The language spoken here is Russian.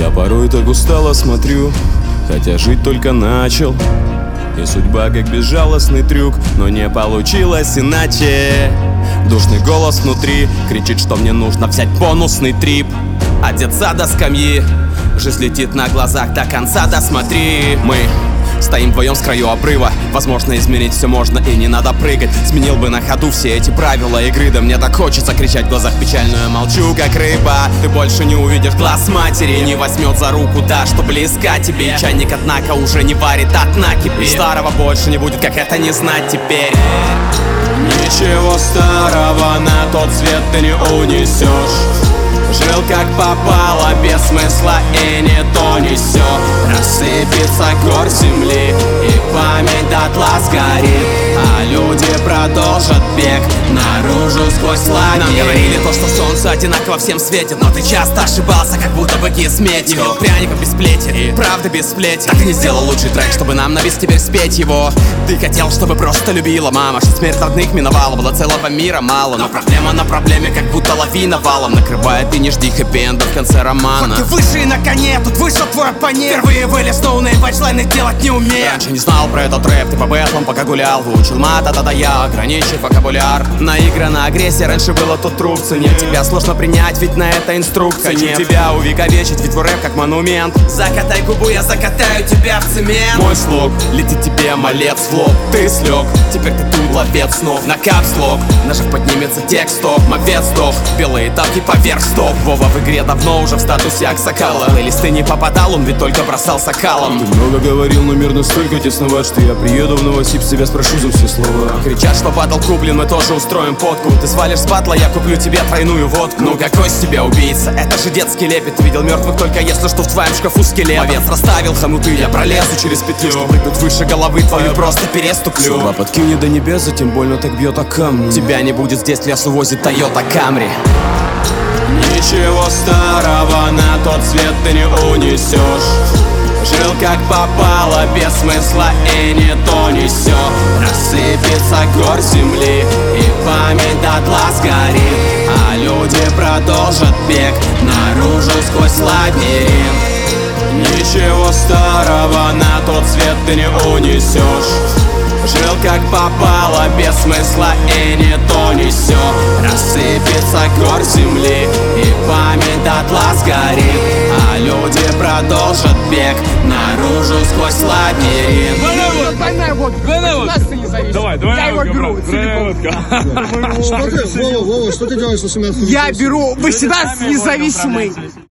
Я порой так устало смотрю, хотя жить только начал. И судьба как безжалостный трюк, но не получилось иначе. Душный голос внутри кричит, что мне нужно взять бонусный трип. Одеться до скамьи, жизнь летит на глазах до конца, досмотри. Мы стоим вдвоем с краю обрыва. Возможно, изменить все можно и не надо прыгать. Сменил бы на ходу все эти правила игры. Да мне так хочется кричать в глазах печально. Я молчу, как рыба. Ты больше не увидишь глаз матери. Не возьмет за руку та, что близка тебе. Чайник, однако, уже не варит, от накипи. Старого больше не будет, как это не знать теперь. Ничего старого на тот свет ты не унесешь. Жил как попало, без смысла и не то не сё. Рассыпется гор земли и память дотла сгорит, а люди продолжат бег наружу сквозь лагерь. Нам говорили то, что солнце одинаково всем светит, но ты часто ошибался, как будто бы кисметью. Не видел пряника без плети, правда без сплетен. Так ты не сделал лучший трек, чтобы нам на весь теперь спеть его. Ты хотел, чтобы просто любила мама, что смерть родных миновала, было целого мира мало. Но проблема на проблеме, как будто лавина валом накрывает, и не жди хэппи-энда в конце романа. Хоть ты выше и на коне, тут вышел твой оппонент. Впервые вылез, но умеет панчлайны делать не умеет. Раньше не знал про этот рэп, ты по бэтлам пока гулял. Выучил мат, да я, ограничив вокабуляр. Наиграна агрессия, раньше было тут труп цене. Тебя сложно принять, ведь на это инструкция. Хочу тебя увековечить, ведь твой рэп как монумент. Закатай губу, я закатаю тебя в цемент. Мой слог летит тебе малец в лоб. Ты слег, теперь ты тут ловец снов. На капслог, нажав поднимется текст, стоп. Мопед сдох, белые тапки поверх стоп. Вова в игре давно уже в статусе Аксакала. Плейлисты не попадал, он ведь только бросался калом. Ты много говорил, но мир настолько тесноват, что я приеду в Новосиб, тебя спрошу за все слова. Кричат, что батл куплен, мы тоже устроим подку. Ты свалишь с батла, я куплю тебе тройную водку. Ну какой с тебя убийца, это же детский лепет. Ты видел мертвых только если что в твоем шкафу скелет. Овец расставил хомуты, я пролезу через петлю. Что прыгнуть выше головы твою просто переступлю. Судьба подкинет до небес, затем больно так бьет о камни. Тебя не будет здесь, лес увозит Toyota Camry. Ничего старого на тот свет ты не унесешь. Жил как попало, без смысла и не то не сё. Рассыпется гор земли и память дотла сгорит, а люди продолжат бег наружу сквозь лабиринт. Ничего старого на тот свет ты не унесешь. Жил как попало, без смысла и не то не сё. Рассыпется гор земли и память дотла сгорит, а люди продолжат бег наружу сквозь лабиринт. Давай, я его беру целиком. Вова, что ты делаешь на 18 Я беру 18 независимый.